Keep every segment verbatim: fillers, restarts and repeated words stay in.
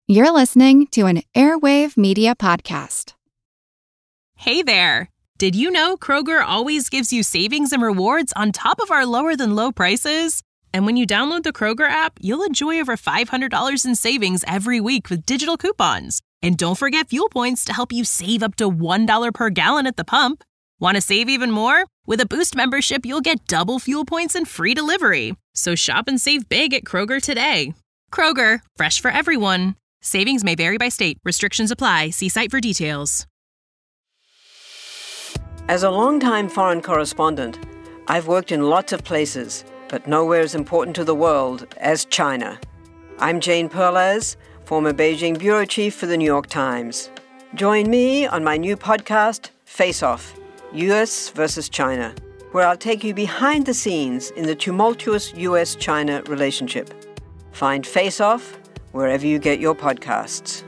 You're listening to an Airwave Media Podcast. Hey there! Did you know Kroger always gives you savings and rewards on top of our lower-than-low prices? And when you download the Kroger app, you'll enjoy over five hundred dollars in savings every week with digital coupons. And don't forget fuel points to help you save up to one dollar per gallon at the pump. Want to save even more? With a Boost membership, you'll get double fuel points and free delivery. So shop and save big at Kroger today. Kroger, fresh for everyone. Savings may vary by state. Restrictions apply. See site for details. As a longtime foreign correspondent, I've worked in lots of places, but nowhere as important to the world as China. I'm Jane Perlez, former Beijing bureau chief for the New York Times. Join me on my new podcast, Face Off, U S versus China, where I'll take you behind the scenes in the tumultuous U S China relationship. Find Face Off wherever you get your podcasts.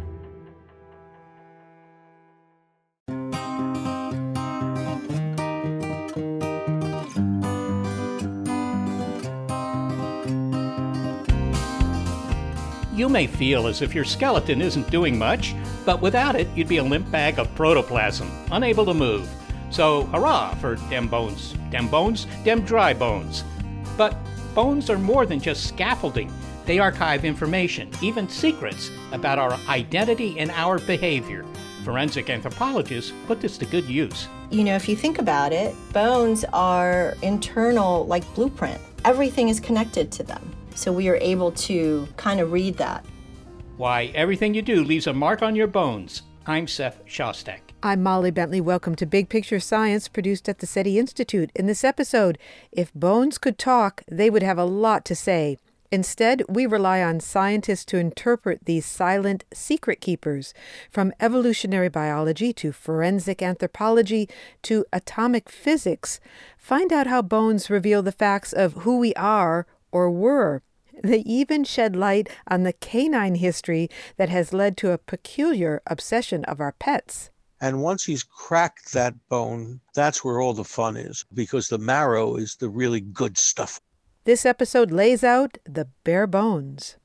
You may feel as if your skeleton isn't doing much, but without it, you'd be a limp bag of protoplasm, unable to move. So, hurrah for dem bones. Dem bones, dem dry bones. But bones are more than just scaffolding. They archive information, even secrets, about our identity and our behavior. Forensic anthropologists put this to good use. You know, if you think about it, bones are internal, like blueprint. Everything is connected to them. So we are able to kind of read that. Why everything you do leaves a mark on your bones. I'm Seth Shostak. I'm Molly Bentley. Welcome to Big Picture Science, produced at the SETI Institute. In this episode, if bones could talk, they would have a lot to say. Instead, we rely on scientists to interpret these silent secret keepers. From evolutionary biology to forensic anthropology to atomic physics, find out how bones reveal the facts of who we are or were. They even shed light on the canine history that has led to a peculiar obsession of our pets. And once he's cracked that bone, that's where all the fun is, because the marrow is the really good stuff. This episode lays out the bare bones.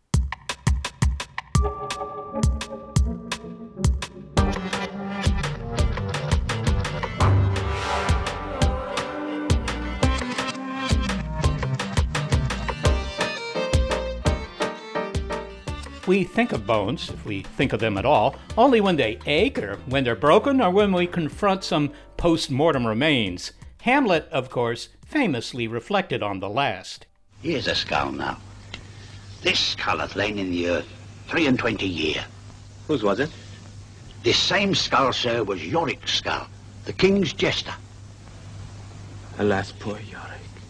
We think of bones, if we think of them at all, only when they ache or when they're broken or when we confront some post-mortem remains. Hamlet, of course, famously reflected on the last. Here's a skull now. This skull hath lain in the earth three and twenty year. Whose was it? This same skull, sir, was Yorick's skull, the king's jester. Alas, poor Yorick.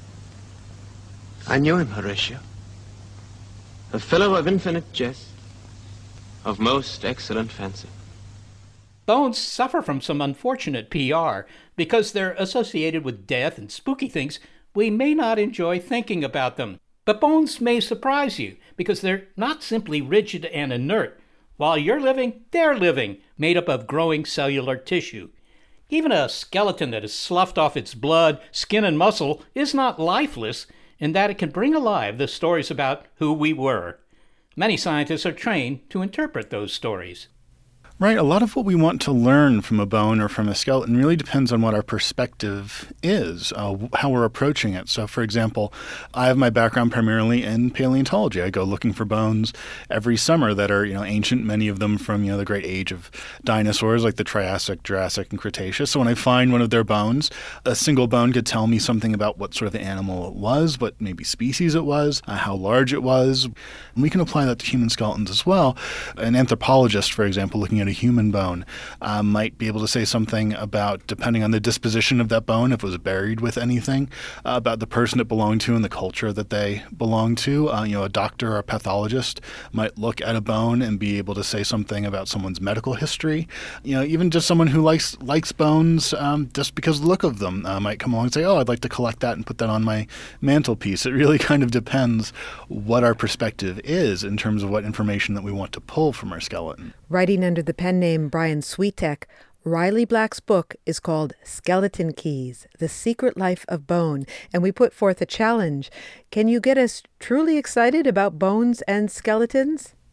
I knew him, Horatio. A fellow of infinite jest, of most excellent fancy. Bones suffer from some unfortunate P R. Because they're associated with death and spooky things, we may not enjoy thinking about them. But bones may surprise you, because they're not simply rigid and inert. While you're living, they're living, made up of growing cellular tissue. Even a skeleton that is sloughed off its blood, skin, and muscle is not lifeless, in that it can bring alive the stories about who we were. Many scientists are trained to interpret those stories. Right. A lot of what we want to learn from a bone or from a skeleton really depends on what our perspective is, uh, how we're approaching it. So, for example, I have my background primarily in paleontology. I go looking for bones every summer that are, you know, ancient, many of them from, you know, the great age of dinosaurs like the Triassic, Jurassic, and Cretaceous. So when I find one of their bones, a single bone could tell me something about what sort of animal it was, what maybe species it was, uh, how large it was. And we can apply that to human skeletons as well. An anthropologist, for example, looking at a human bone uh, might be able to say something about, depending on the disposition of that bone, if it was buried with anything, uh, about the person it belonged to and the culture that they belonged to. Uh, you know, a doctor or a pathologist might look at a bone and be able to say something about someone's medical history. You know, even just someone who likes likes bones um, just because of the look of them uh, might come along and say, oh, I'd like to collect that and put that on my mantelpiece. It really kind of depends what our perspective is in terms of what information that we want to pull from our skeleton. Writing under the pen name Brian Switek, Riley Black's book is called Skeleton Keys, The Secret Life of Bone, and we put forth a challenge. Can you get us truly excited about bones and skeletons?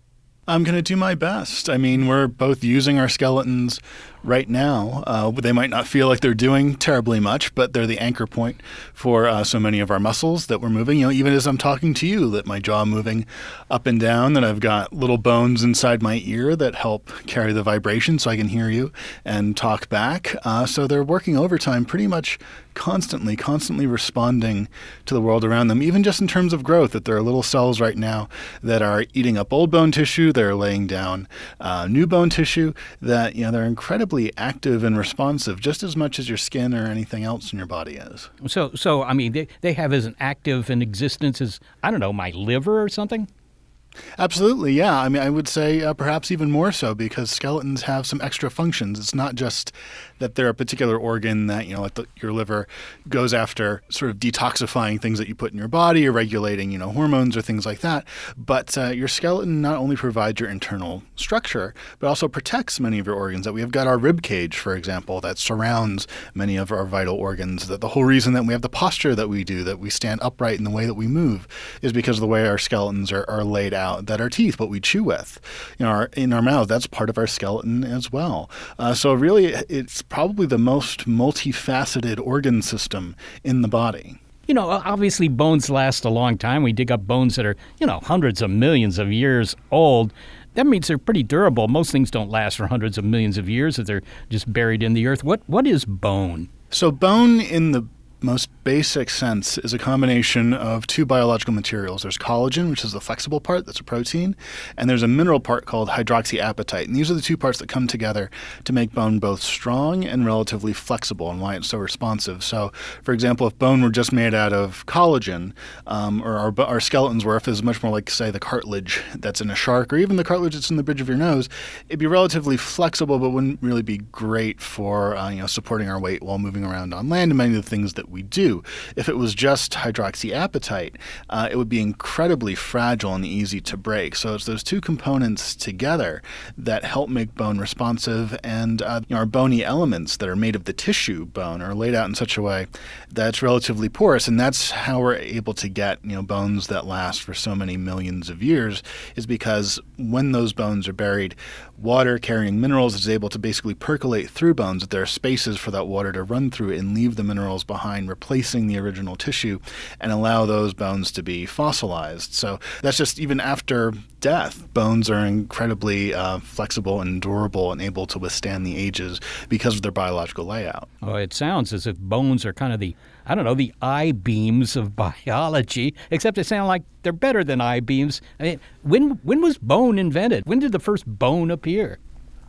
I'm going to do my best. I mean, we're both using our skeletons right now. Uh, they might not feel like they're doing terribly much, but they're the anchor point for uh, so many of our muscles that we're moving. You know, even as I'm talking to you, that my jaw moving up and down, that I've got little bones inside my ear that help carry the vibration so I can hear you and talk back. Uh, so they're working overtime pretty much constantly, constantly responding to the world around them, even just in terms of growth, that there are little cells right now that are eating up old bone tissue, they're laying down uh, new bone tissue, that, you know, they're incredibly active and responsive, just as much as your skin or anything else in your body is. So, so I mean, they, they have as an active in existence as, I don't know, my liver or something? Absolutely, yeah. I mean, I would say uh, perhaps even more so, because skeletons have some extra functions. It's not just that they're a particular organ that, you know, like the, your liver goes after sort of detoxifying things that you put in your body or regulating, you know, hormones or things like that. But uh, your skeleton not only provides your internal structure, but also protects many of your organs. That we have got our rib cage, for example, that surrounds many of our vital organs. That the whole reason that we have the posture that we do, that we stand upright in the way that we move, is because of the way our skeletons are, are laid out. That our teeth, what we chew with, you know, our, in our mouth, that's part of our skeleton as well. Uh, so really, it's probably the most multifaceted organ system in the body. You know, obviously bones last a long time. We dig up bones that are, you know, hundreds of millions of years old. That means they're pretty durable. Most things don't last for hundreds of millions of years if they're just buried in the earth. What What is bone? So bone in the most basic sense is a combination of two biological materials. There's collagen, which is the flexible part, that's a protein, and there's a mineral part called hydroxyapatite. And these are the two parts that come together to make bone both strong and relatively flexible, and why it's so responsive. So, for example, if bone were just made out of collagen, um, or our, our skeletons were, if it was much more like, say, the cartilage that's in a shark, or even the cartilage that's in the bridge of your nose, it'd be relatively flexible, but wouldn't really be great for uh, you know, supporting our weight while moving around on land and many of the things that we do. If it was just hydroxyapatite, uh, it would be incredibly fragile and easy to break. So it's those two components together that help make bone responsive, and uh, you know, our bony elements that are made of the tissue bone are laid out in such a way that it's relatively porous, and that's how we're able to get, you know, bones that last for so many millions of years, is because when those bones are buried, water carrying minerals is able to basically percolate through bones, that there are spaces for that water to run through and leave the minerals behind, replacing the original tissue, and allow those bones to be fossilized. So that's just even after death, bones are incredibly uh, flexible and durable and able to withstand the ages because of their biological layout. Oh, it sounds as if bones are kind of the, I don't know, the I-beams of biology, except they sound like they're better than I-beams. I mean, when when was bone invented? When did the first bone appear?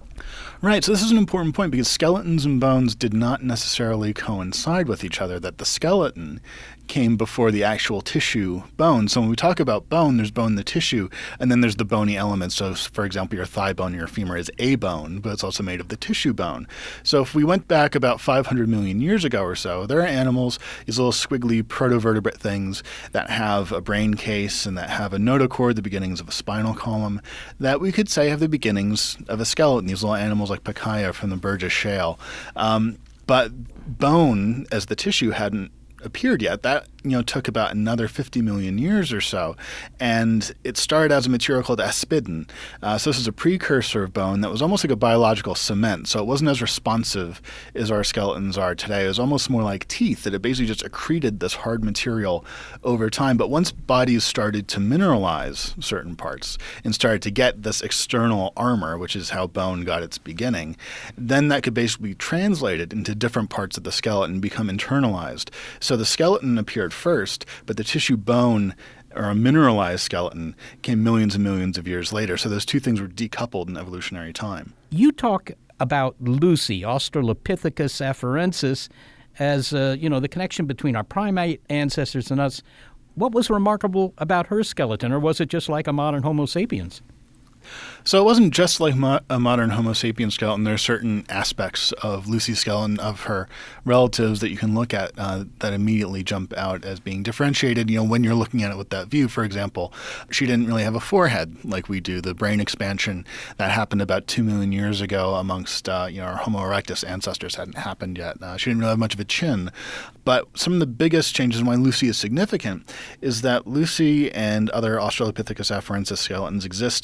Right, so this is an important point, because skeletons and bones did not necessarily coincide with each other, that the skeleton came before the actual tissue bone. So when we talk about bone, there's bone in the tissue, and then there's the bony elements. So, for example, your thigh bone or your femur is a bone, but it's also made of the tissue bone. So if we went back about five hundred million years ago or so, there are animals, these little squiggly protovertebrate things that have a brain case and that have a notochord, the beginnings of a spinal column, that we could say have the beginnings of a skeleton, these little animals like Pacaya from the Burgess Shale. Um, but bone, as the tissue, hadn't appeared yet. That, you know, took about another fifty million years or so, and it started as a material called aspidin. Uh, so this is a precursor of bone that was almost like a biological cement, so it wasn't as responsive as our skeletons are today. It was almost more like teeth, that it basically just accreted this hard material over time. But once bodies started to mineralize certain parts and started to get this external armor, which is how bone got its beginning, then that could basically be translated into different parts of the skeleton and become internalized. So the skeleton appeared first, but the tissue bone, or a mineralized skeleton, came millions and millions of years later. So those two things were decoupled in evolutionary time. You talk about Lucy, Australopithecus afarensis, as, uh, you know, the connection between our primate ancestors and us. What was remarkable about her skeleton, or was it just like a modern Homo sapiens? So it wasn't just like mo- a modern Homo sapiens skeleton. There are certain aspects of Lucy's skeleton, of her relatives, that you can look at uh, that immediately jump out as being differentiated. You know, when you're looking at it with that view, for example, she didn't really have a forehead like we do. The brain expansion that happened about two million years ago amongst uh, you know, our Homo erectus ancestors hadn't happened yet. Uh, she didn't really have much of a chin. But some of the biggest changes, and why Lucy is significant, is that Lucy and other Australopithecus afarensis skeletons exist at this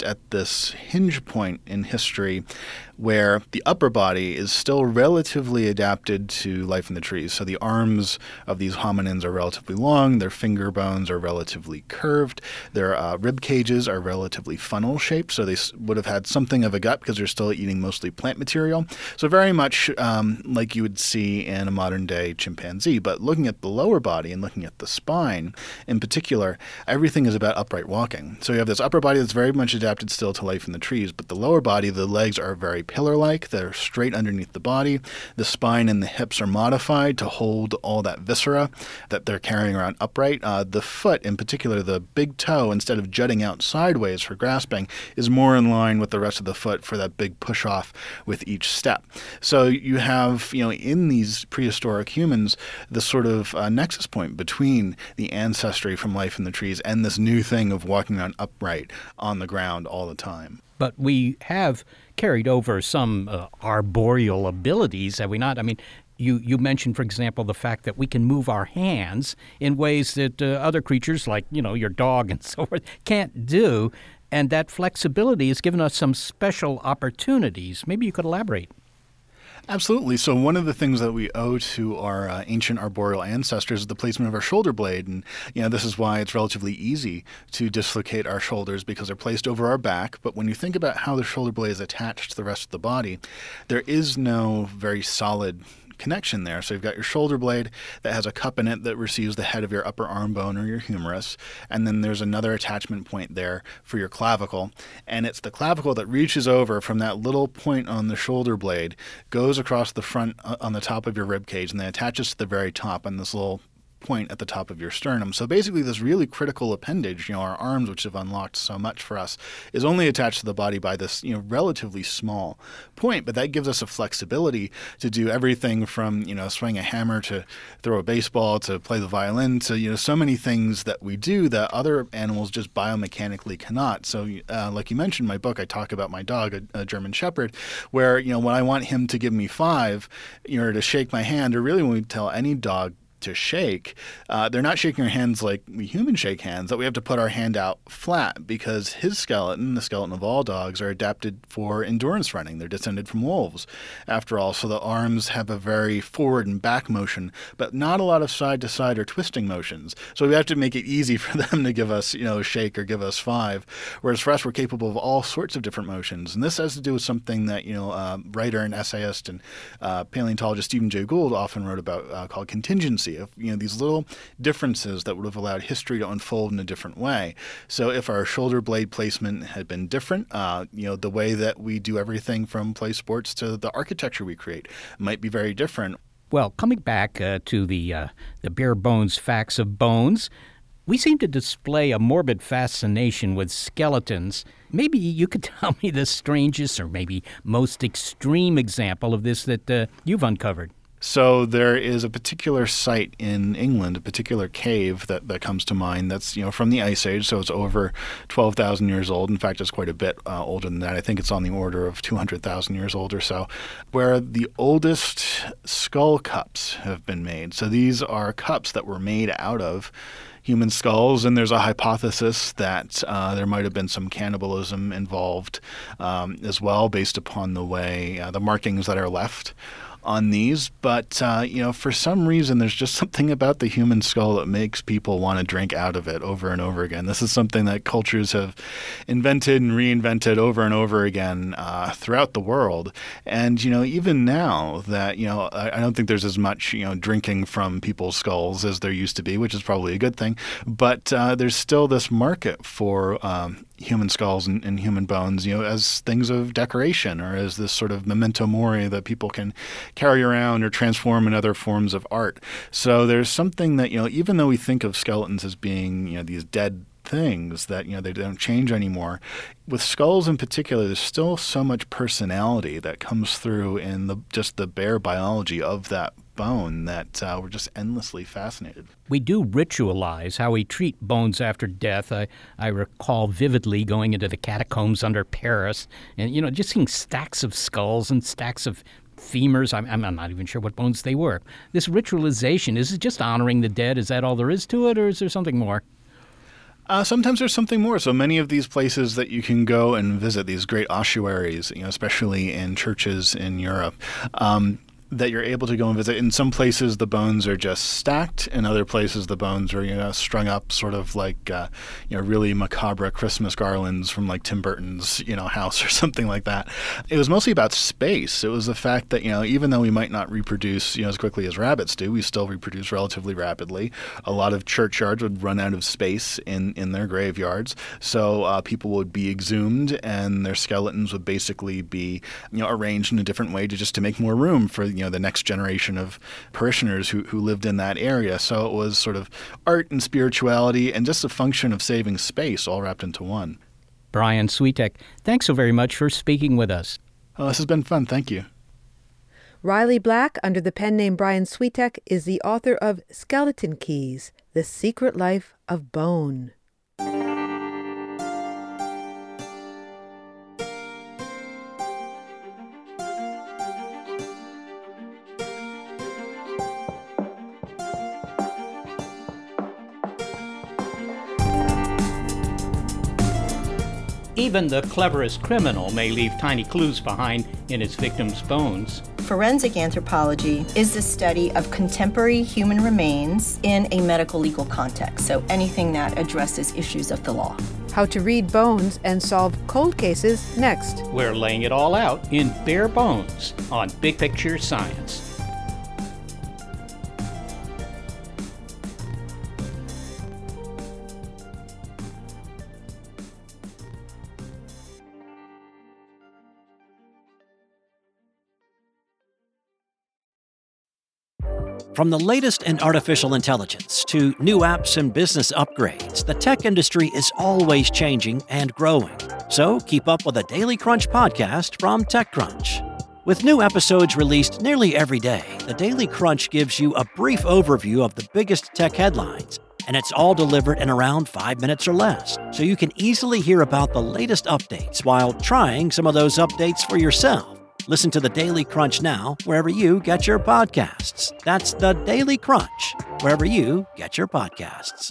this hinge point in history where the upper body is still relatively adapted to life in the trees. So the arms of these hominins are relatively long, their finger bones are relatively curved, their uh, rib cages are relatively funnel-shaped, so they s- would have had something of a gut because they're still eating mostly plant material. So very much um, like you would see in a modern-day chimpanzee. But looking at the lower body and looking at the spine in particular, everything is about upright walking. So you have this upper body that's very much adapted still to life in the trees, but the lower body, the legs are very pillar-like. They're straight underneath the body. The spine and the hips are modified to hold all that viscera that they're carrying around upright. Uh, the foot, in particular, the big toe, instead of jutting out sideways for grasping, is more in line with the rest of the foot for that big push-off with each step. So you have, you know, in these prehistoric humans, the sort of uh, nexus point between the ancestry from life in the trees and this new thing of walking around upright on the ground all the time. But we have carried over some uh, arboreal abilities, have we not? I mean, you, you mentioned, for example, the fact that we can move our hands in ways that uh, other creatures, like, you know, your dog and so forth, can't do. And that flexibility has given us some special opportunities. Maybe you could elaborate. Absolutely. So one of the things that we owe to our uh, ancient arboreal ancestors is the placement of our shoulder blade. And, you know, this is why it's relatively easy to dislocate our shoulders because they're placed over our back. But when you think about how the shoulder blade is attached to the rest of the body, there is no very solid connection there. So you've got your shoulder blade that has a cup in it that receives the head of your upper arm bone or your humerus, and then there's another attachment point there for your clavicle, and it's the clavicle that reaches over from that little point on the shoulder blade, goes across the front uh, on the top of your rib cage, and then attaches to the very top on this little point at the top of your sternum. So basically this really critical appendage, you know, our arms, which have unlocked so much for us, is only attached to the body by this, you know, relatively small point. But that gives us a flexibility to do everything from, you know, swing a hammer to throw a baseball to play the violin to, you know, so many things that we do that other animals just biomechanically cannot. So uh, like you mentioned in my book, I talk about my dog, a, a German Shepherd, where, you know, when I want him to give me five, you know, to shake my hand, or really when we tell any dog to shake, uh, they're not shaking our hands like we humans shake hands, that we have to put our hand out flat because his skeleton, the skeleton of all dogs, are adapted for endurance running. They're descended from wolves, after all. So the arms have a very forward and back motion, but not a lot of side to side or twisting motions. So we have to make it easy for them to give us, you know, a shake or give us five. Whereas for us, we're capable of all sorts of different motions. And this has to do with something that, you know, uh, writer and essayist and uh, paleontologist Stephen Jay Gould often wrote about uh, called contingency. Of, you know, these little differences that would have allowed history to unfold in a different way. So if our shoulder blade placement had been different, uh, you know, the way that we do everything from play sports to the architecture we create might be very different. Well, coming back uh, to the uh, the bare bones facts of bones, we seem to display a morbid fascination with skeletons. Maybe you could tell me the strangest or maybe most extreme example of this that uh, you've uncovered. So there is a particular site in England, a particular cave that, that comes to mind that's, you know, from the Ice Age, so it's over twelve thousand years old. In fact, it's quite a bit uh, older than that. I think it's on the order of two hundred thousand years old or so, where the oldest skull cups have been made. So these are cups that were made out of human skulls, and there's a hypothesis that uh, there might have been some cannibalism involved um, as well, based upon the way uh, the markings that are left on these. But, uh, you know, for some reason, there's just something about the human skull that makes people want to drink out of it over and over again. This is something that cultures have invented and reinvented over and over again uh, throughout the world. And, you know, even now that, you know, I, I don't think there's as much, you know, drinking from people's skulls as there used to be, which is probably a good thing. But uh, there's still this market for um, human skulls and, and human bones, you know, as things of decoration or as this sort of memento mori that people can carry around or transform in other forms of art. So there's something that, you know, even though we think of skeletons as being, you know, these dead things that, you know, they don't change anymore, with skulls in particular, there's still so much personality that comes through in the just the bare biology of that bone that uh, we're just endlessly fascinated. We do ritualize how we treat bones after death. I, I recall vividly going into the catacombs under Paris and, you know, just seeing stacks of skulls and stacks of femurs. I'm, I'm not even sure what bones they were. This ritualization, is it just honoring the dead? Is that all there is to it, or is there something more? Uh, sometimes there's something more. So many of these places that you can go and visit, these great ossuaries, you know, especially in churches in Europe, um, that you're able to go and visit. In some places, the bones are just stacked. In other places, the bones are, you know, strung up sort of like, uh, you know, really macabre Christmas garlands from like Tim Burton's, you know, house or something like that. It was mostly about space. It was the fact that, you know, even though we might not reproduce, you know, as quickly as rabbits do, we still reproduce relatively rapidly. A lot of churchyards would run out of space in, in their graveyards. So uh, people would be exhumed and their skeletons would basically be, you know, arranged in a different way to just to make more room for, you know, the next generation of parishioners who, who lived in that area. So it was sort of art and spirituality and just a function of saving space all wrapped into one. Brian Switek, thanks so very much for speaking with us. Oh, this has been fun. Thank you. Riley Black, under the pen name Brian Switek, is the author of Skeleton Keys, The Secret Life of Bone. Even the cleverest criminal may leave tiny clues behind in his victim's bones. Forensic anthropology is the study of contemporary human remains in a medical legal context, so anything that addresses issues of the law. How to read bones and solve cold cases next. We're laying it all out in Bare Bones on Big Picture Science. From the latest in artificial intelligence to new apps and business upgrades, the tech industry is always changing and growing. So keep up with the Daily Crunch podcast from TechCrunch. With new episodes released nearly every day, the Daily Crunch gives you a brief overview of the biggest tech headlines, and it's all delivered in around five minutes or less, so you can easily hear about the latest updates while trying some of those updates for yourself. Listen to the Daily Crunch now, wherever you get your podcasts. That's the Daily Crunch, wherever you get your podcasts.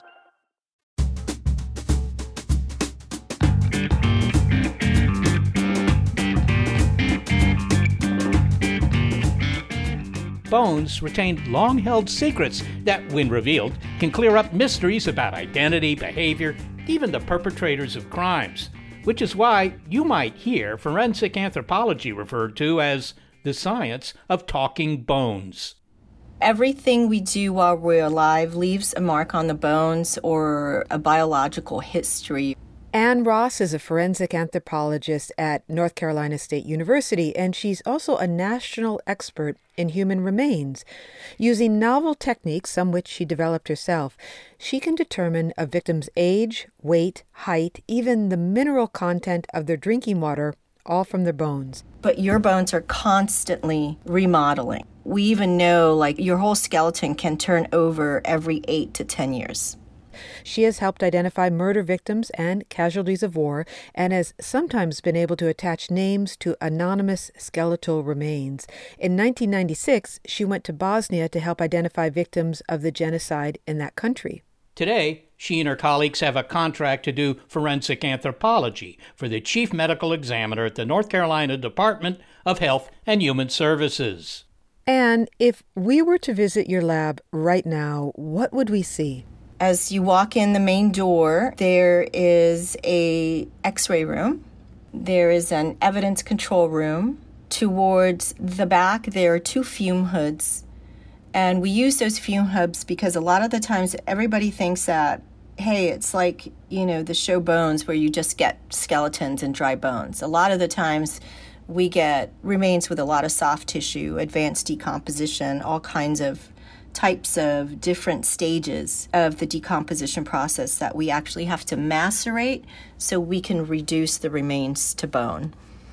Bones retained long-held secrets that, when revealed, can clear up mysteries about identity, behavior, even the perpetrators of crimes. Which is why you might hear forensic anthropology referred to as the science of talking bones. Everything we do while we're alive leaves a mark on the bones or a biological history. Ann Ross is a forensic anthropologist at North Carolina State University, and she's also a national expert in human remains. Using novel techniques, some which she developed herself, she can determine a victim's age, weight, height, even the mineral content of their drinking water, all from their bones. But your bones are constantly remodeling. We even know, like, your whole skeleton can turn over every eight to ten years. She has helped identify murder victims and casualties of war, and has sometimes been able to attach names to anonymous skeletal remains. In nineteen ninety-six, she went to Bosnia to help identify victims of the genocide in that country. Today, she and her colleagues have a contract to do forensic anthropology for the chief medical examiner at the North Carolina Department of Health and Human Services. And if we were to visit your lab right now, what would we see? As you walk in the main door, there is a X-ray room. There is an evidence control room. Towards the back, there are two fume hoods. And we use those fume hoods because a lot of the times everybody thinks that, hey, it's like, you know, the show Bones where you just get skeletons and dry bones. A lot of the times we get remains with a lot of soft tissue, advanced decomposition, all kinds of types of different stages of the decomposition process that we actually have to macerate so we can reduce the remains to bone.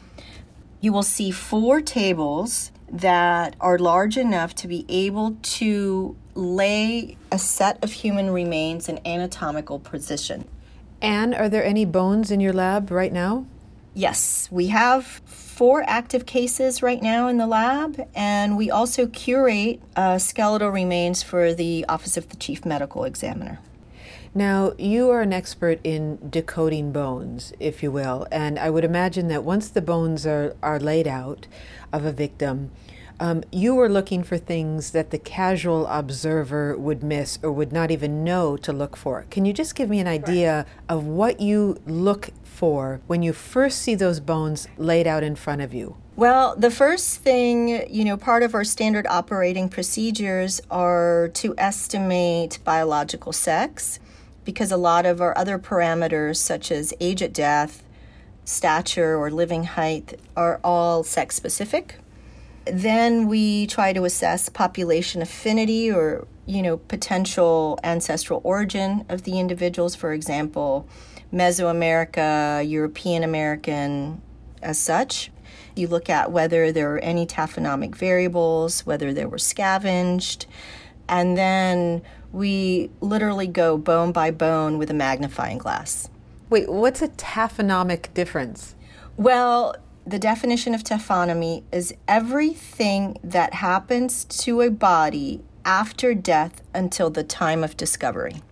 You will see four tables that are large enough to be able to lay a set of human remains in anatomical position. Anne, are there any bones in your lab right now? Yes, we have four active cases right now in the lab, and we also curate uh, skeletal remains for the Office of the Chief Medical Examiner. Now, you are an expert in decoding bones, if you will, and I would imagine that once the bones are, are laid out of a victim, um, you were looking for things that the casual observer would miss or would not even know to look for. Can you just give me an idea of what you look for when you first see those bones laid out in front of you? Well, the first thing, you know, part of our standard operating procedures are to estimate biological sex, because a lot of our other parameters, such as age at death, stature, or living height, are all sex specific. Then we try to assess population affinity or, you know, potential ancestral origin of the individuals, for example, Mesoamerica, European American, as such. You look at whether there are any taphonomic variables, whether they were scavenged, and then we literally go bone by bone with a magnifying glass. Wait, what's a taphonomic difference? Well, the definition of taphonomy is everything that happens to a body after death until the time of discovery.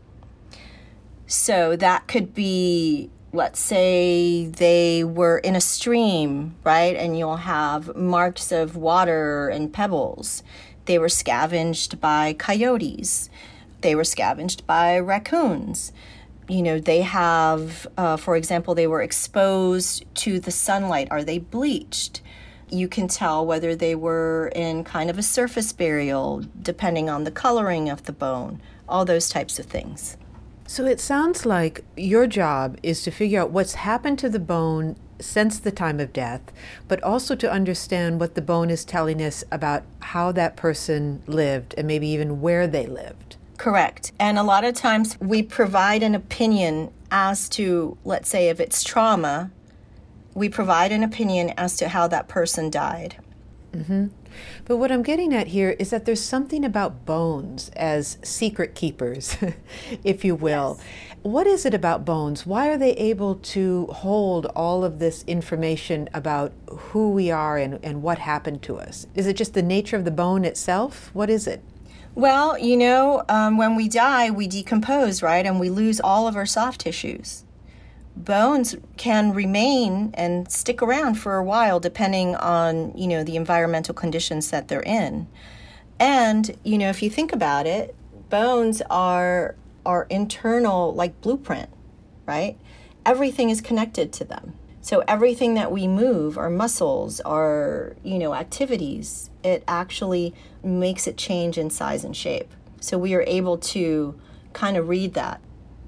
So that could be, let's say they were in a stream, right? And you'll have marks of water and pebbles. They were scavenged by coyotes. They were scavenged by raccoons. You know, they have, uh, for example, they were exposed to the sunlight. Are they bleached? You can tell whether they were in kind of a surface burial, depending on the coloring of the bone, all those types of things. So it sounds like your job is to figure out what's happened to the bone since the time of death, but also to understand what the bone is telling us about how that person lived and maybe even where they lived. Correct. And a lot of times we provide an opinion as to, let's say, if it's trauma, we provide an opinion as to how that person died. Mm-hmm. But what I'm getting at here is that there's something about bones as secret keepers, if you will. Yes. What is it about bones? Why are they able to hold all of this information about who we are and, and what happened to us? Is it just the nature of the bone itself? What is it? Well, you know, um, when we die, we decompose, right? And we lose all of our soft tissues. Bones can remain and stick around for a while depending on, you know, the environmental conditions that they're in. And, you know, if you think about it, bones are our internal, like, blueprint, right? Everything is connected to them. So everything that we move, our muscles, our, you know, activities, it actually makes it change in size and shape. So we are able to kind of read that.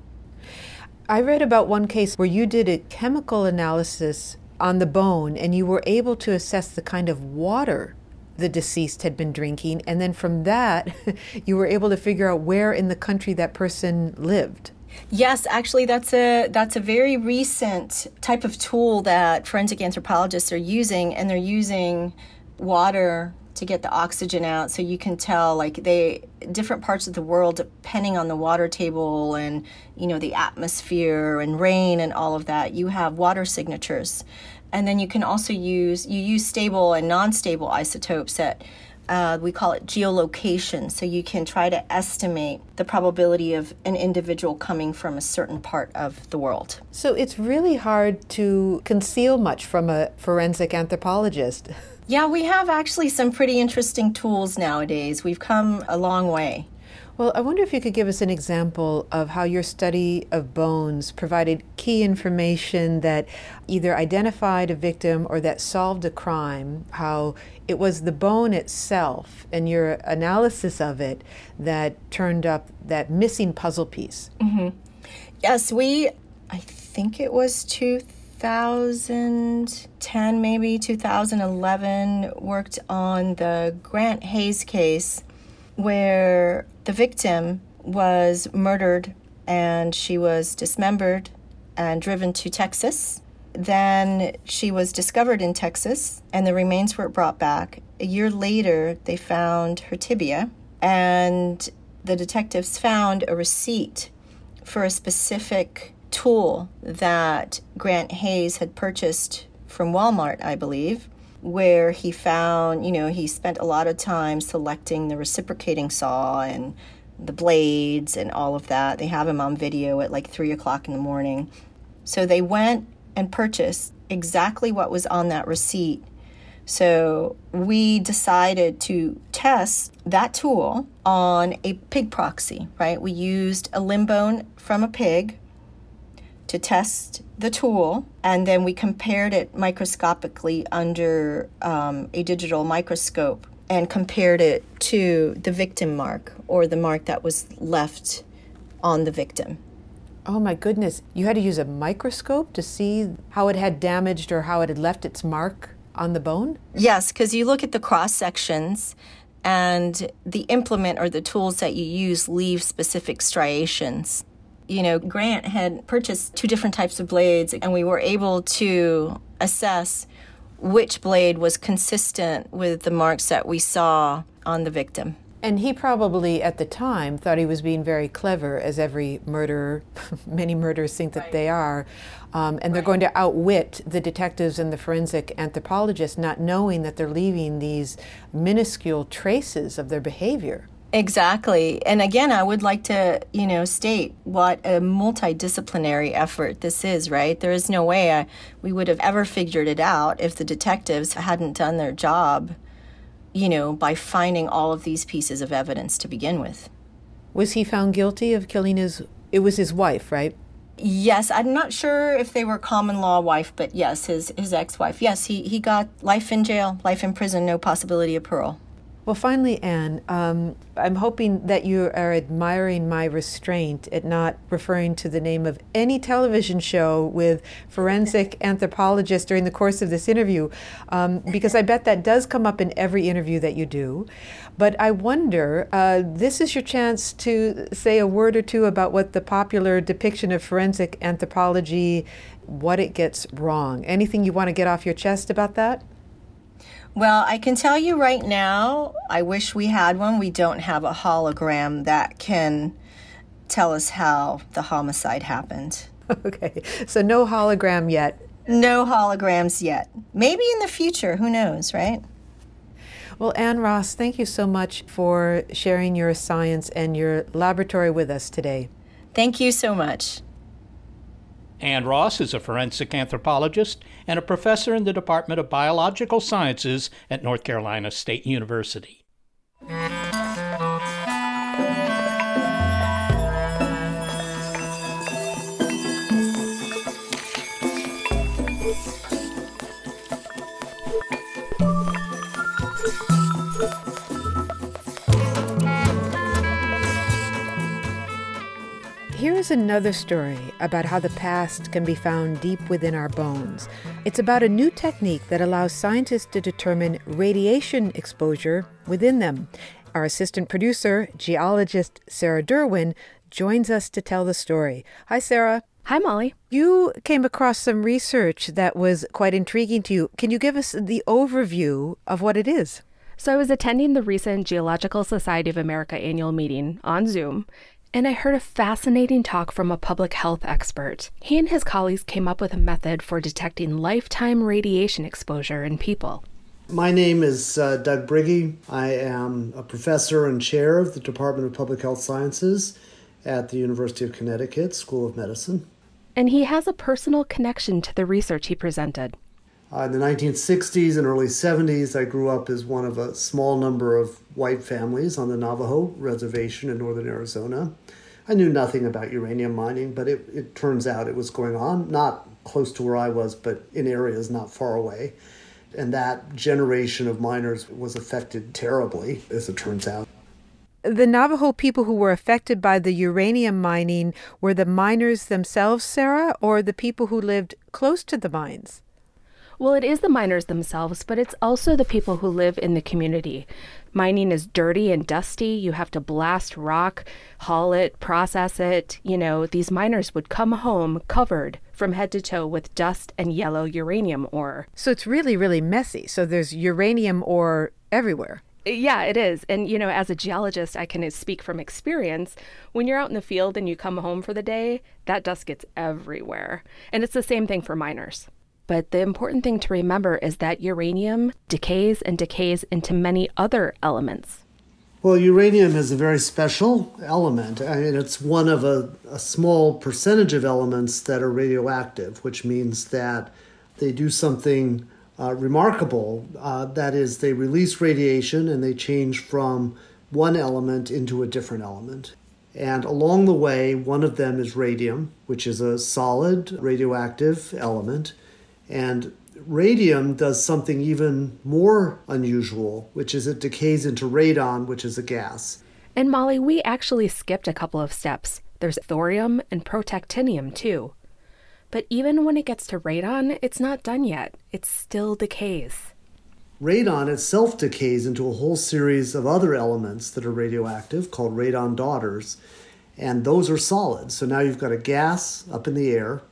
I read about one case where you did a chemical analysis on the bone and you were able to assess the kind of water the deceased had been drinking, and then from that you were able to figure out where in the country that person lived. Yes, actually that's a that's a very recent type of tool that forensic anthropologists are using, and they're using water to get the oxygen out, so you can tell, like, they different parts of the world, depending on the water table and, you know, the atmosphere and rain and all of that, you have water signatures. And then you can also use you use stable and non-stable isotopes that uh, we call it geolocation, so you can try to estimate the probability of an individual coming from a certain part of the world. So it's really hard to conceal much from a forensic anthropologist. Yeah, we have actually some pretty interesting tools nowadays. We've come a long way. Well, I wonder if you could give us an example of how your study of bones provided key information that either identified a victim or that solved a crime, how it was the bone itself and your analysis of it that turned up that missing puzzle piece. Mm-hmm. Yes, we, I think it was two thousand ten, maybe two thousand eleven, worked on the Grant Hayes case where the victim was murdered and she was dismembered and driven to Texas. Then she was discovered in Texas and the remains were brought back. A year later, they found her tibia, and the detectives found a receipt for a specific tool that Grant Hayes had purchased from Walmart, I believe, where he found, you know, he spent a lot of time selecting the reciprocating saw and the blades and all of that. They have him on video at like three o'clock in the morning. So they went and purchased exactly what was on that receipt. So we decided to test that tool on a pig proxy, right? We used a limb bone from a pig to test the tool, and then we compared it microscopically under um, a digital microscope and compared it to the victim mark, or the mark that was left on the victim. Oh my goodness. You had to use a microscope to see how it had damaged or how it had left its mark on the bone? Yes, because you look at the cross sections and the implement or the tools that you use leave specific striations. You know, Grant had purchased two different types of blades, and we were able to assess which blade was consistent with the marks that we saw on the victim. And he probably, at the time, thought he was being very clever, as every murderer, many murderers think that right. they are. Um, and they're right. going to outwit the detectives and the forensic anthropologists, not knowing that they're leaving these minuscule traces of their behavior. Exactly. And again, I would like to, you know, state what a multidisciplinary effort this is, right? There is no way I, we would have ever figured it out if the detectives hadn't done their job, you know, by finding all of these pieces of evidence to begin with. Was he found guilty of killing his, it was his wife, right? Yes, I'm not sure if they were common law wife, but yes, his, his ex-wife. Yes, he, he got life in jail, life in prison, no possibility of parole. Well, finally, Anne, um, I'm hoping that you are admiring my restraint at not referring to the name of any television show with forensic anthropologists during the course of this interview, um, because I bet that does come up in every interview that you do. But I wonder, uh, this is your chance to say a word or two about what the popular depiction of forensic anthropology, what it gets wrong. Anything you want to get off your chest about that? Well, I can tell you right now, I wish we had one. We don't have a hologram that can tell us how the homicide happened. Okay, so no hologram yet. No holograms yet. Maybe in the future, who knows, right? Well, Anne Ross, thank you so much for sharing your science and your laboratory with us today. Thank you so much. Anne Ross is a forensic anthropologist and a professor in the Department of Biological Sciences at North Carolina State University. Here is another story about how the past can be found deep within our bones. It's about a new technique that allows scientists to determine radiation exposure within them. Our assistant producer, geologist Sarah Derwin, joins us to tell the story. Hi, Sarah. Hi, Molly. You came across some research that was quite intriguing to you. Can you give us the overview of what it is? So I was attending the recent Geological Society of America annual meeting on Zoom, and I heard a fascinating talk from a public health expert. He and his colleagues came up with a method for detecting lifetime radiation exposure in people. My name is uh, Doug Briggy. I am a professor and chair of the Department of Public Health Sciences at the University of Connecticut School of Medicine. And he has a personal connection to the research he presented. Uh, in the nineteen sixties and early seventies, I grew up as one of a small number of white families on the Navajo Reservation in northern Arizona. I knew nothing about uranium mining, but it, it turns out it was going on, not close to where I was, but in areas not far away. And that generation of miners was affected terribly, as it turns out. The Navajo people who were affected by the uranium mining were the miners themselves, Sarah, or the people who lived close to the mines? Well, it is the miners themselves, but it's also the people who live in the community. Mining is dirty and dusty. You have to blast rock, haul it, process it. You know, these miners would come home covered from head to toe with dust and yellow uranium ore. So it's really, really messy. So there's uranium ore everywhere. Yeah, it is. And, you know, as a geologist, I can speak from experience. When you're out in the field and you come home for the day, that dust gets everywhere. And it's the same thing for miners. But the important thing to remember is that uranium decays and decays into many other elements. Well, uranium is a very special element. I mean, it's one of a, a small percentage of elements that are radioactive, which means that they do something uh, remarkable. Uh, that is, they release radiation and they change from one element into a different element. And along the way, one of them is radium, which is a solid radioactive element. And radium does something even more unusual, which is it decays into radon, which is a gas. And Molly, we actually skipped a couple of steps. There's thorium and protactinium, too. But even when it gets to radon, it's not done yet. It still decays. Radon itself decays into a whole series of other elements that are radioactive called radon daughters, and those are solids. So now you've got a gas up in the air.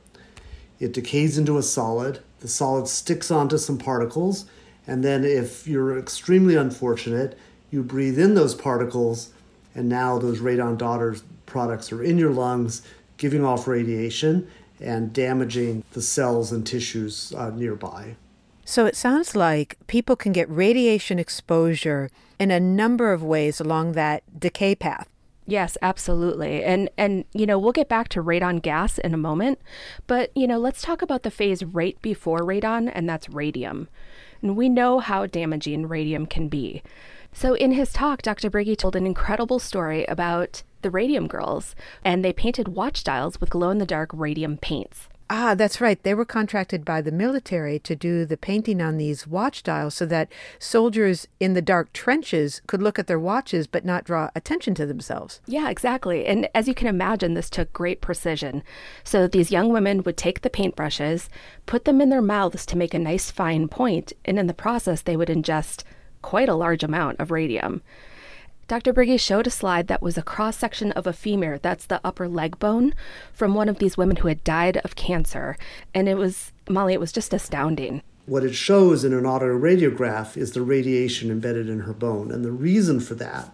It decays into a solid. The solid sticks onto some particles, and then if you're extremely unfortunate, you breathe in those particles, and now those radon daughters products are in your lungs, giving off radiation and damaging the cells and tissues uh, nearby. So it sounds like people can get radiation exposure in a number of ways along that decay path. Yes, absolutely. And, and you know, we'll get back to radon gas in a moment. But, you know, let's talk about the phase right before radon, and that's radium. And we know how damaging radium can be. So in his talk, Doctor Brigi told an incredible story about the Radium Girls, and they painted watch dials with glow-in-the-dark radium paints. Ah, that's right. They were contracted by the military to do the painting on these watch dials so that soldiers in the dark trenches could look at their watches but not draw attention to themselves. Yeah, exactly. And as you can imagine, this took great precision. So these young women would take the paintbrushes, put them in their mouths to make a nice fine point, and in the process, they would ingest quite a large amount of radium. Doctor Brigi showed a slide that was a cross-section of a femur, that's the upper leg bone, from one of these women who had died of cancer. And it was, Molly, it was just astounding. What it shows in an autoradiograph is the radiation embedded in her bone. And the reason for that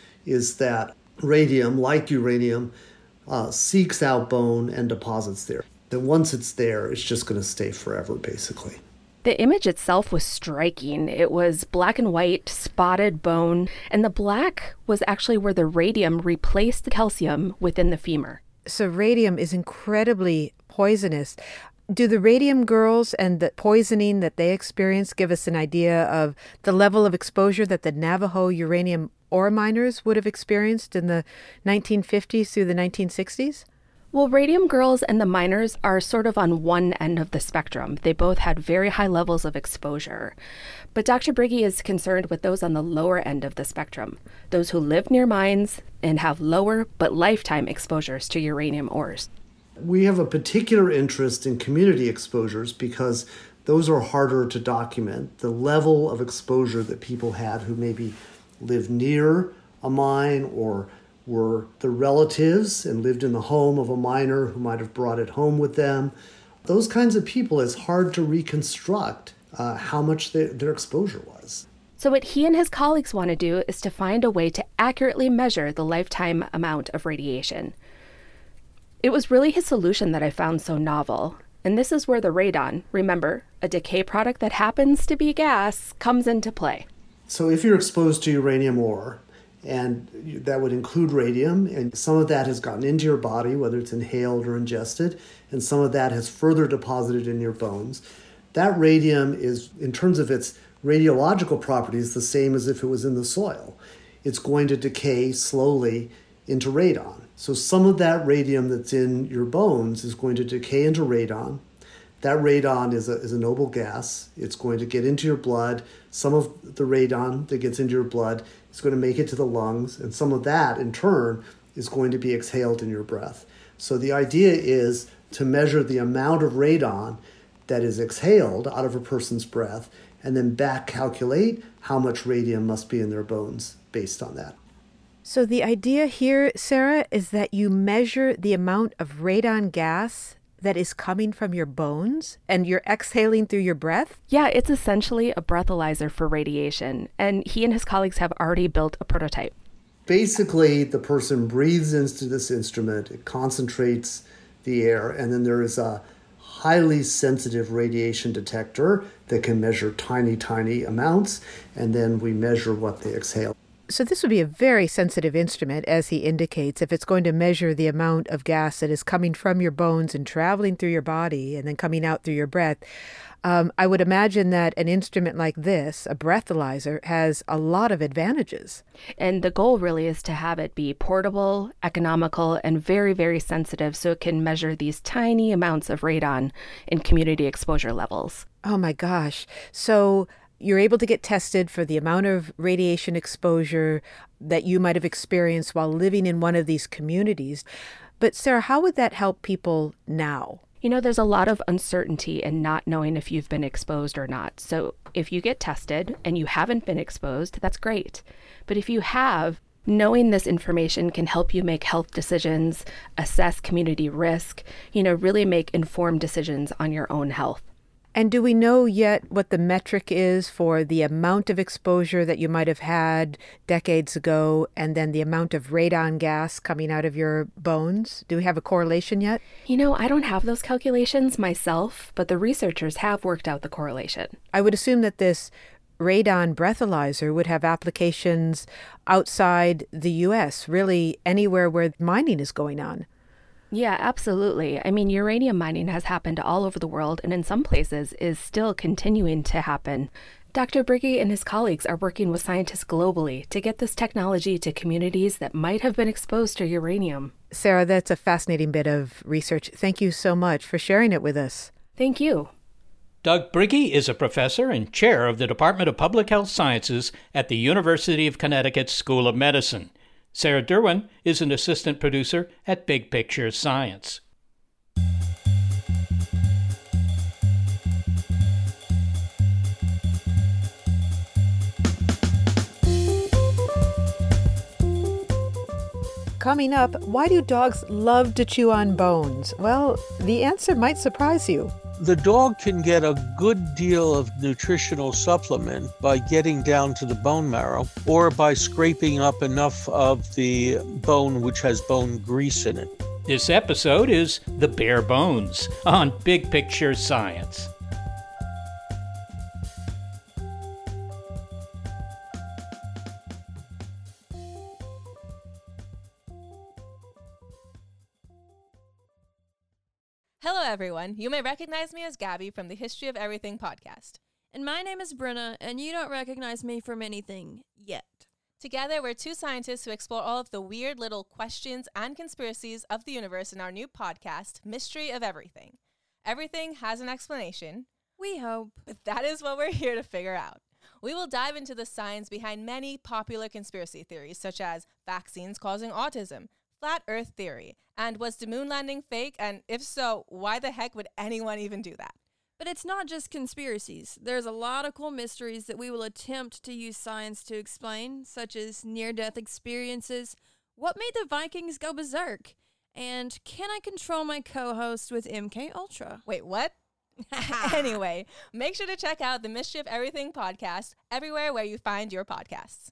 is that radium, like uranium, uh, seeks out bone and deposits there. That once it's there, it's just going to stay forever, basically. The image itself was striking. It was black and white, spotted bone, and the black was actually where the radium replaced the calcium within the femur. So radium is incredibly poisonous. Do the Radium Girls and the poisoning that they experienced give us an idea of the level of exposure that the Navajo uranium ore miners would have experienced in the nineteen fifties through the nineteen sixties? Well, Radium Girls and the miners are sort of on one end of the spectrum. They both had very high levels of exposure. But Doctor Brigi is concerned with those on the lower end of the spectrum, those who live near mines and have lower but lifetime exposures to uranium ores. We have a particular interest in community exposures because those are harder to document. The level of exposure that people had who maybe lived near a mine or were the relatives and lived in the home of a miner who might have brought it home with them. Those kinds of people, it's hard to reconstruct uh, how much their, their exposure was. So what he and his colleagues want to do is to find a way to accurately measure the lifetime amount of radiation. It was really his solution that I found so novel. And this is where the radon, remember, a decay product that happens to be gas, comes into play. So if you're exposed to uranium ore, and that would include radium, and some of that has gotten into your body, whether it's inhaled or ingested, and some of that has further deposited in your bones. That radium is, in terms of its radiological properties, the same as if it was in the soil. It's going to decay slowly into radon. So some of that radium that's in your bones is going to decay into radon. That radon is a, is a noble gas. It's going to get into your blood. Some of the radon that gets into your blood is going to make it to the lungs, and some of that, in turn, is going to be exhaled in your breath. So the idea is to measure the amount of radon that is exhaled out of a person's breath and then back calculate how much radium must be in their bones based on that. So the idea here, Sarah, is that you measure the amount of radon gas that is coming from your bones and you're exhaling through your breath? Yeah, it's essentially a breathalyzer for radiation, and he and his colleagues have already built a prototype. Basically, the person breathes into this instrument, it concentrates the air, and then there is a highly sensitive radiation detector that can measure tiny, tiny amounts, and then we measure what they exhale. So this would be a very sensitive instrument, as he indicates, if it's going to measure the amount of gas that is coming from your bones and traveling through your body and then coming out through your breath. Um, I would imagine that an instrument like this, a breathalyzer, has a lot of advantages. And the goal really is to have it be portable, economical, and very, very sensitive so it can measure these tiny amounts of radon in community exposure levels. Oh my gosh. So you're able to get tested for the amount of radiation exposure that you might have experienced while living in one of these communities. But Sarah, how would that help people now? You know, there's a lot of uncertainty in not knowing if you've been exposed or not. So if you get tested and you haven't been exposed, that's great. But if you have, knowing this information can help you make health decisions, assess community risk, you know, really make informed decisions on your own health. And do we know yet what the metric is for the amount of exposure that you might have had decades ago and then the amount of radon gas coming out of your bones? Do we have a correlation yet? You know, I don't have those calculations myself, but the researchers have worked out the correlation. I would assume that this radon breathalyzer would have applications outside the U S, really anywhere where mining is going on. Yeah, absolutely. I mean, uranium mining has happened all over the world and in some places is still continuing to happen. Doctor Briggy and his colleagues are working with scientists globally to get this technology to communities that might have been exposed to uranium. Sarah, that's a fascinating bit of research. Thank you so much for sharing it with us. Thank you. Doug Briggy is a professor and chair of the Department of Public Health Sciences at the University of Connecticut School of Medicine. Sarah Derwin is an assistant producer at Big Picture Science. Coming up, why do dogs love to chew on bones? Well, the answer might surprise you. The dog can get a good deal of nutritional supplement by getting down to the bone marrow or by scraping up enough of the bone which has bone grease in it. This episode is The Bare Bones on Big Picture Science. Hello, everyone. You may recognize me as Gabby from the History of Everything podcast. And my name is Brenna, and you don't recognize me from anything yet. Together, we're two scientists who explore all of the weird little questions and conspiracies of the universe in our new podcast, Mystery of Everything. Everything has an explanation. We hope. That is what we're here to figure out. We will dive into the science behind many popular conspiracy theories, such as vaccines causing autism, flat Earth theory, and was the moon landing fake? And if so, why the heck would anyone even do that? But it's not just conspiracies. There's a lot of cool mysteries that we will attempt to use science to explain, such as near-death experiences, what made the Vikings go berserk, and can I control my co-host with M K Ultra? Wait, what? Anyway, make sure to check out the Mystery of Everything podcast everywhere where you find your podcasts.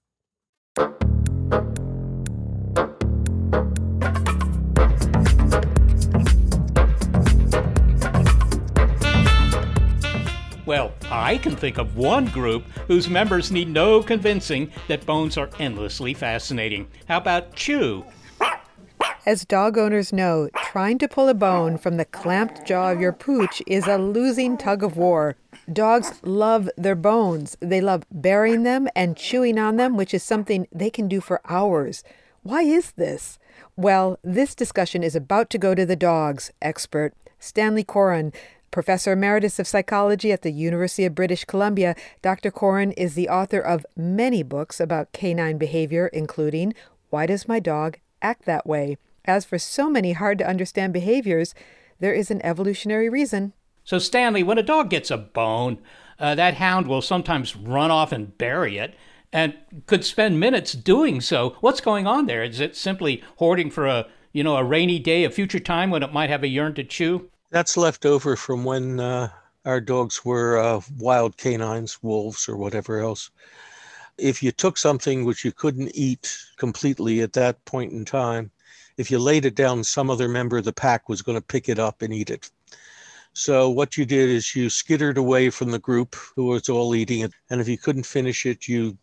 Well, I can think of one group whose members need no convincing that bones are endlessly fascinating. How about Chew? As dog owners know, trying to pull a bone from the clamped jaw of your pooch is a losing tug of war. Dogs love their bones. They love burying them and chewing on them, which is something they can do for hours. Why is this? Well, this discussion is about to go to the dogs expert, Stanley Coren, Professor Emeritus of Psychology at the University of British Columbia. Doctor Coren is the author of many books about canine behavior, including Why Does My Dog Act That Way? As for so many hard-to-understand behaviors, there is an evolutionary reason. So, Stanley, when a dog gets a bone, uh, that hound will sometimes run off and bury it, and could spend minutes doing so. What's going on there? Is it simply hoarding for a, you know, a rainy day, a future time when it might have a yearn to chew? That's left over from when uh, our dogs were uh, wild canines, wolves or whatever else. If you took something which you couldn't eat completely at that point in time, if you laid it down, some other member of the pack was going to pick it up and eat it. So what you did is you skittered away from the group who was all eating it. And if you couldn't finish it, you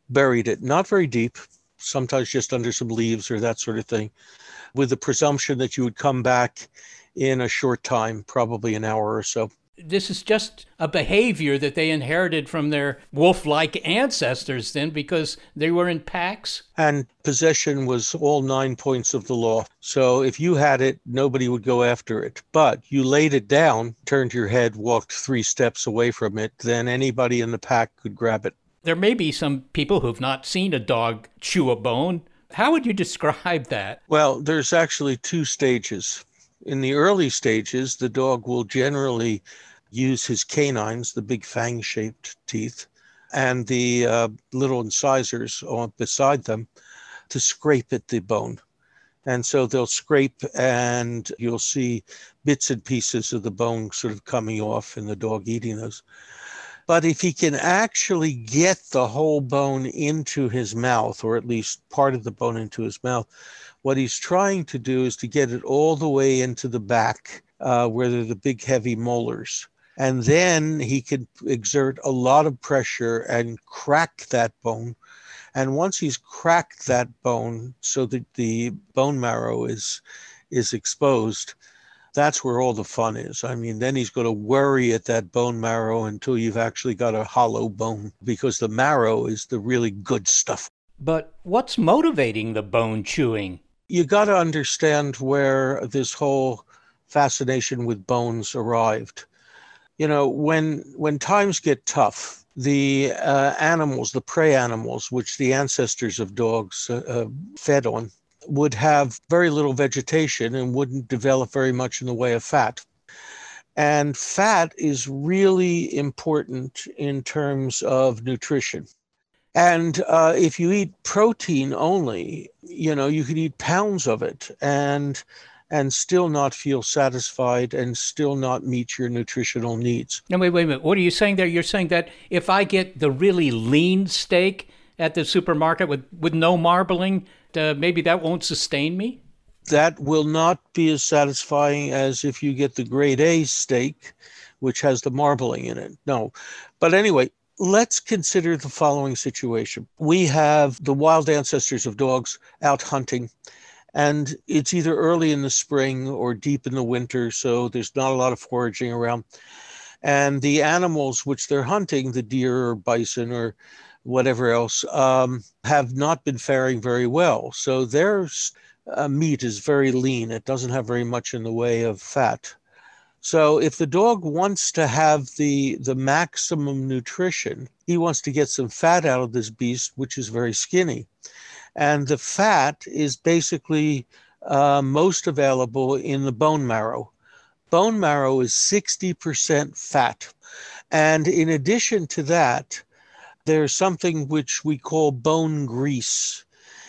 buried it, not very deep, sometimes just under some leaves or that sort of thing, with the presumption that you would come back in a short time, probably an hour or so. This is just a behavior that they inherited from their wolf-like ancestors then, because they were in packs? And possession was all nine points of the law. So if you had it, nobody would go after it. But you laid it down, turned your head, walked three steps away from it, then anybody in the pack could grab it. There may be some people who've not seen a dog chew a bone. How would you describe that? Well, there's actually two stages. In the early stages, the dog will generally use his canines, the big fang-shaped teeth, and the uh, little incisors on beside them to scrape at the bone. And so they'll scrape and you'll see bits and pieces of the bone sort of coming off and the dog eating those. But if he can actually get the whole bone into his mouth, or at least part of the bone into his mouth, what he's trying to do is to get it all the way into the back, uh, where they're the big heavy molars. And then he can exert a lot of pressure and crack that bone. And once he's cracked that bone so that the bone marrow is, is exposed, that's where all the fun is. I mean, then he's going to worry at that bone marrow until you've actually got a hollow bone, because the marrow is the really good stuff. But what's motivating the bone chewing? You got to understand where this whole fascination with bones arrived. You know, when when times get tough, the uh, animals, the prey animals, which the ancestors of dogs uh, uh, fed on, would have very little vegetation and wouldn't develop very much in the way of fat. And fat is really important in terms of nutrition. And uh, if you eat protein only, you know, you could eat pounds of it and and still not feel satisfied and still not meet your nutritional needs. No, wait, wait a minute. What are you saying there? You're saying that if I get the really lean steak at the supermarket with, with no marbling, uh, maybe that won't sustain me? That will not be as satisfying as if you get the grade A steak, which has the marbling in it. No. But anyway, let's consider the following situation. We have the wild ancestors of dogs out hunting, and it's either early in the spring or deep in the winter, so there's not a lot of foraging around. And the animals which they're hunting, the deer or bison or whatever else, um, have not been faring very well. So their uh, meat is very lean. It doesn't have very much in the way of fat. So if the dog wants to have the, the maximum nutrition, he wants to get some fat out of this beast, which is very skinny. And the fat is basically uh, most available in the bone marrow. Bone marrow is sixty percent fat. And in addition to that, there's something which we call bone grease.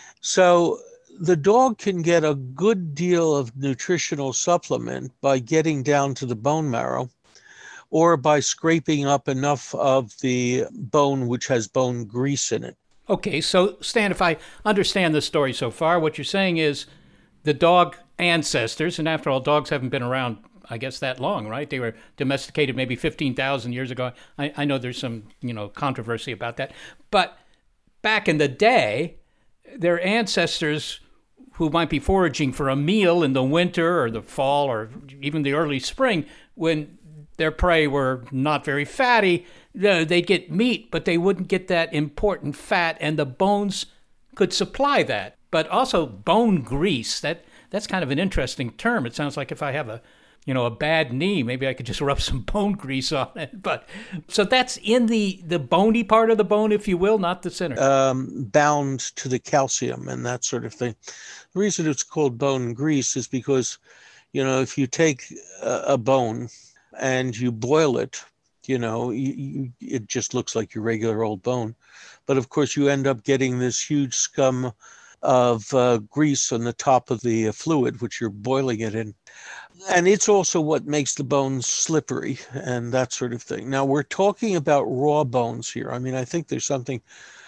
So the dog can get a good deal of nutritional supplement by getting down to the bone marrow, or by scraping up enough of the bone which has bone grease in it. Okay, so Stan, if I understand the story so far, what you're saying is the dog ancestors, and after all, dogs haven't been around, I guess, that long, right? They were domesticated maybe fifteen thousand years ago. I, I know there's some, you know, controversy about that. But back in the day, their ancestors who might be foraging for a meal in the winter or the fall or even the early spring, when their prey were not very fatty, they'd get meat, but they wouldn't get that important fat, and the bones could supply that. But also bone grease, that that's kind of an interesting term. It sounds like if I have a, you know, a bad knee, maybe I could just rub some bone grease on it. But so that's in the, the bony part of the bone, if you will, not the center. Um, bound to the calcium and that sort of thing. The reason it's called bone grease is because, you know, if you take a, a bone and you boil it, you know, you, you, it just looks like your regular old bone. But of course, you end up getting this huge scum of uh, grease on the top of the uh, fluid, which you're boiling it in. And it's also what makes the bones slippery and that sort of thing. Now, we're talking about raw bones here. I mean, I think there's something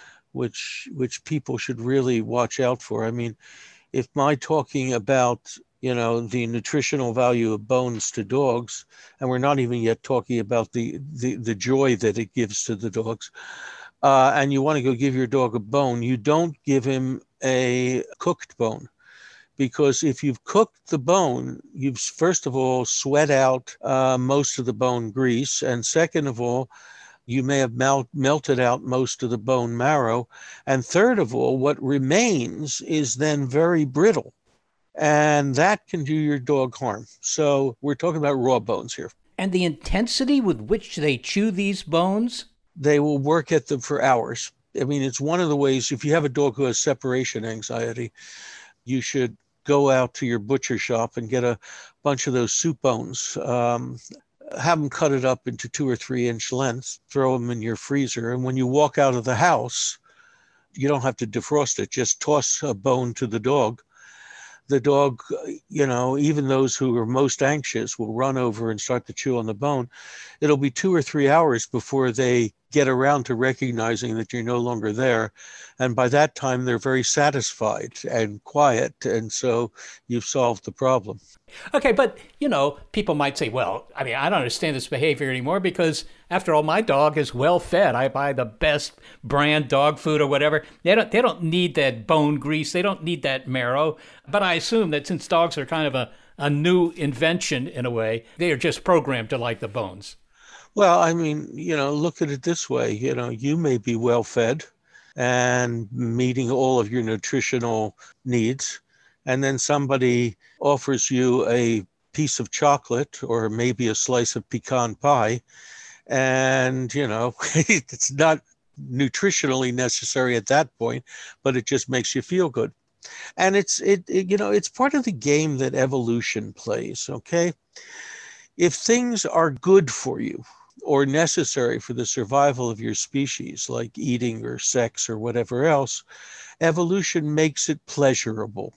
which which people should really watch out for. I mean, if my talking about, you know, the nutritional value of bones to dogs, and we're not even yet talking about the, the, the joy that it gives to the dogs. uh, and you want to go give your dog a bone, you don't give him a cooked bone. Because if you've cooked the bone, you've first of all sweat out uh, most of the bone grease. And second of all, you may have mel- melted out most of the bone marrow. And third of all, what remains is then very brittle. And that can do your dog harm. So we're talking about raw bones here. And the intensity with which they chew these bones? They will work at them for hours. I mean, it's one of the ways, if you have a dog who has separation anxiety, you should go out to your butcher shop and get a bunch of those soup bones, um, have them cut it up into two or three inch lengths, throw them in your freezer. And when you walk out of the house, you don't have to defrost it, just toss a bone to the dog. The dog, you know, even those who are most anxious will run over and start to chew on the bone. It'll be two or three hours before they get around to recognizing that you're no longer there. And by that time, they're very satisfied and quiet. And so you've solved the problem. Okay, but, you know, people might say, well, I mean, I don't understand this behavior anymore because, after all, my dog is well fed. I buy the best brand dog food or whatever. They don't, they don't need that bone grease. They don't need that marrow. But I assume that since dogs are kind of a, a new invention in a way, they are just programmed to like the bones. Well, I mean, you know, look at it this way. You know, you may be well fed and meeting all of your nutritional needs. And then somebody offers you a piece of chocolate or maybe a slice of pecan pie. And, you know, it's not nutritionally necessary at that point, but it just makes you feel good. And it's, it, it you know, it's part of the game that evolution plays, okay? If things are good for you or necessary for the survival of your species, like eating or sex or whatever else, evolution makes it pleasurable.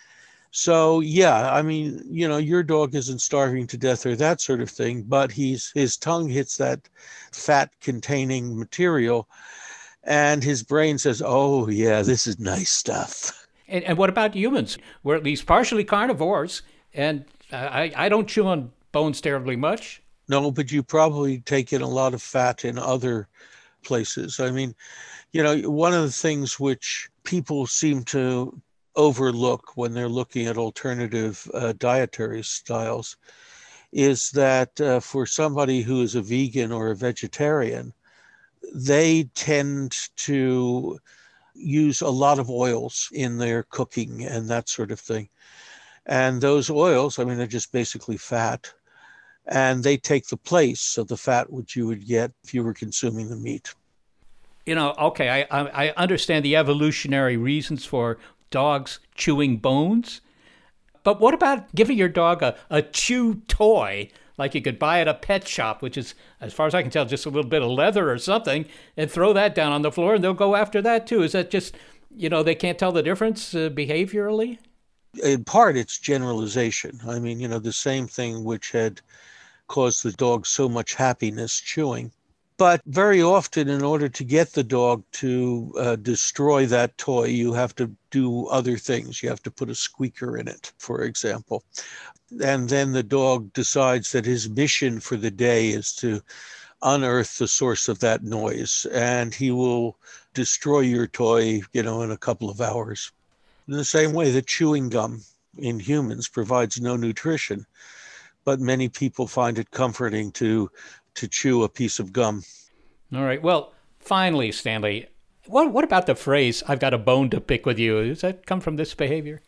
So, yeah, I mean, you know, your dog isn't starving to death or that sort of thing, but he's his tongue hits that fat-containing material, and his brain says, oh, yeah, this is nice stuff. And, and what about humans? We're at least partially carnivores, and I, I don't chew on bones terribly much. No, but you probably take in a lot of fat in other places. I mean, you know, one of the things which people seem to overlook when they're looking at alternative uh, dietary styles is that uh, for somebody who is a vegan or a vegetarian, they tend to use a lot of oils in their cooking and that sort of thing. And those oils, I mean, they're just basically fat. And they take the place of the fat which you would get if you were consuming the meat. You know, okay, I, I, I understand the evolutionary reasons for dogs chewing bones. But what about giving your dog a, a chew toy like you could buy at a pet shop, which is, as far as I can tell, just a little bit of leather or something, and throw that down on the floor and they'll go after that too? Is that just, you know, they can't tell the difference uh, behaviorally? In part, it's generalization. I mean, you know, the same thing which had caused the dog so much happiness chewing. But very often, in order to get the dog to uh, destroy that toy, you have to do other things. You have to put a squeaker in it, for example. And then the dog decides that his mission for the day is to unearth the source of that noise. And he will destroy your toy, you know, in a couple of hours. In the same way that chewing gum in humans provides no nutrition, but many people find it comforting to to chew a piece of gum. All right. Well, finally, Stanley, what what about the phrase, I've got a bone to pick with you? Does that come from this behavior?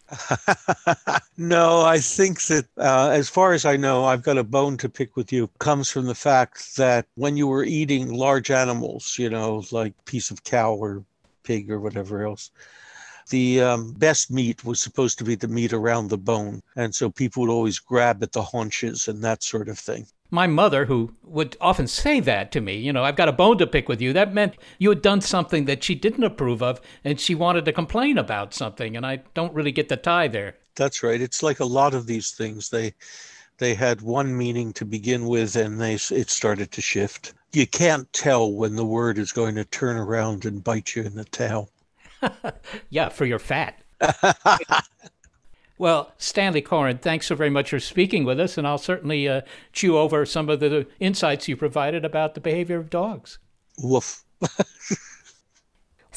No, I think that uh, as far as I know, I've got a bone to pick with you comes from the fact that when you were eating large animals, you know, like a piece of cow or pig or whatever else, the um, best meat was supposed to be the meat around the bone. And so people would always grab at the haunches and that sort of thing. My mother, who would often say that to me, you know, I've got a bone to pick with you, that meant you had done something that she didn't approve of and she wanted to complain about something. And I don't really get the tie there. That's right. It's like a lot of these things. They they had one meaning to begin with and they it started to shift. You can't tell when the word is going to turn around and bite you in the tail. Yeah, for your fat. Well, Stanley Coren, thanks so very much for speaking with us, and I'll certainly uh, chew over some of the insights you provided about the behavior of dogs. Woof.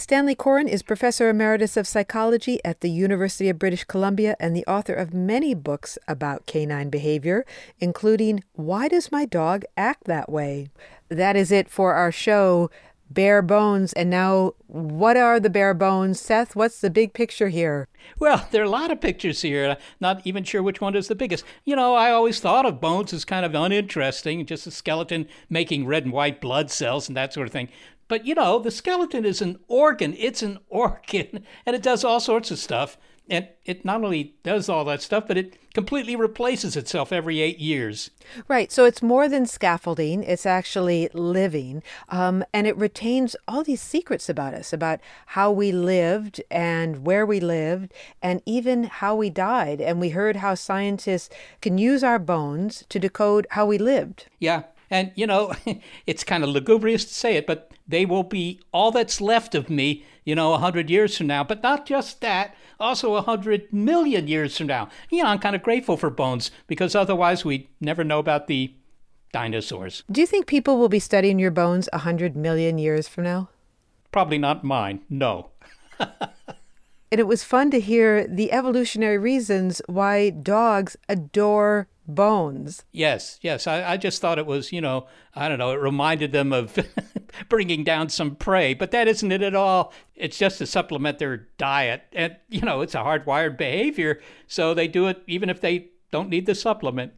Stanley Coren is Professor Emeritus of Psychology at the University of British Columbia and the author of many books about canine behavior, including Why Does My Dog Act That Way? That is it for our show, Bare Bones. And now, what are the bare bones? Seth, what's the big picture here? Well, there are a lot of pictures here. Not even sure which one is the biggest. You know, I always thought of bones as kind of uninteresting, just a skeleton making red and white blood cells and that sort of thing. But, you know, the skeleton is an organ. It's an organ, and it does all sorts of stuff. And it not only does all that stuff, but it completely replaces itself every eight years. Right. So it's more than scaffolding. It's actually living. Um, and it retains all these secrets about us, about how we lived and where we lived, and even how we died. And we heard how scientists can use our bones to decode how we lived. Yeah. And, you know, it's kind of lugubrious to say it, but they will be all that's left of me, you know, a hundred years from now. But not just that, also a hundred million years from now. You know, I'm kind of grateful for bones because otherwise we'd never know about the dinosaurs. Do you think people will be studying your bones a hundred million years from now? Probably not mine, no. And it was fun to hear the evolutionary reasons why dogs adore bones. Yes, yes. I, I just thought it was, you know, I don't know, it reminded them of bringing down some prey, but that isn't it at all. It's just to supplement their diet. And, you know, it's a hardwired behavior, so they do it even if they don't need the supplement.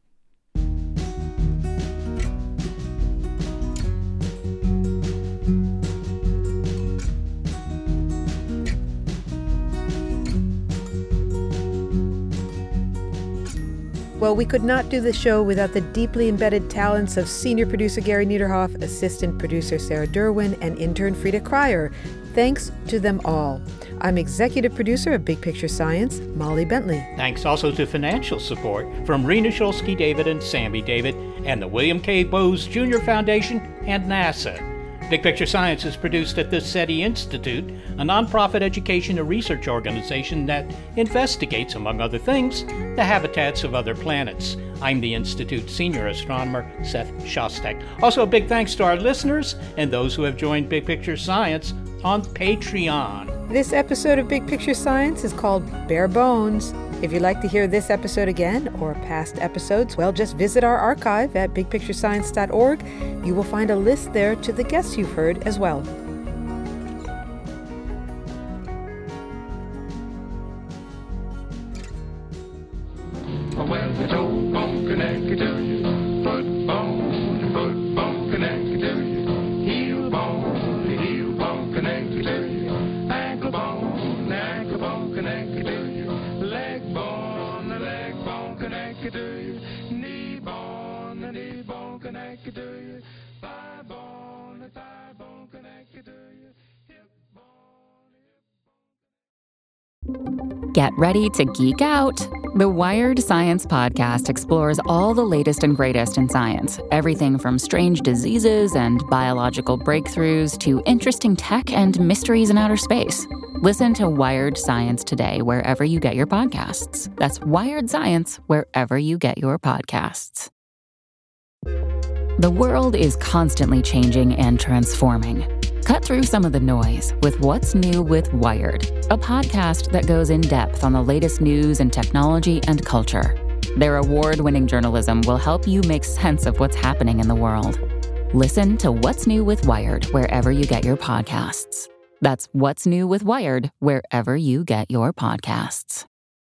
Well, we could not do the show without the deeply embedded talents of senior producer Gary Niederhoff, assistant producer Sarah Derwin, and intern Frida Cryer. Thanks to them all. I'm executive producer of Big Picture Science, Molly Bentley. Thanks also to financial support from Rena Shulsky David and Sammy David, and the William K. Bowes Junior Foundation and NASA. Big Picture Science is produced at the SETI Institute, a nonprofit education and research organization that investigates, among other things, the habitats of other planets. I'm the Institute's senior astronomer, Seth Shostak. Also, a big thanks to our listeners and those who have joined Big Picture Science on Patreon. This episode of Big Picture Science is called Bare Bones. If you'd like to hear this episode again or past episodes, well, just visit our archive at big picture science dot org. You will find a list there to the guests you've heard as well. Well, it's old bone connected to you, foot bone, foot bone connected to you, heel bone, heel bone connected to you, ankle bone, ankle bone connected to you, leg bone, leg bone connected to you, knee bone, knee bone connected to you, thigh bone, thigh bone connected to you, hip bone, hip bone. Get ready to geek out. The Wired Science Podcast explores all the latest and greatest in science, everything from strange diseases and biological breakthroughs to interesting tech and mysteries in outer space. Listen to Wired Science today wherever you get your podcasts. That's Wired Science wherever you get your podcasts. The world is constantly changing and transforming. Cut through some of the noise with What's New with Wired, a podcast that goes in depth on the latest news and technology and culture. Their award-winning journalism will help you make sense of what's happening in the world. Listen to What's New with Wired wherever you get your podcasts. That's What's New with Wired wherever you get your podcasts.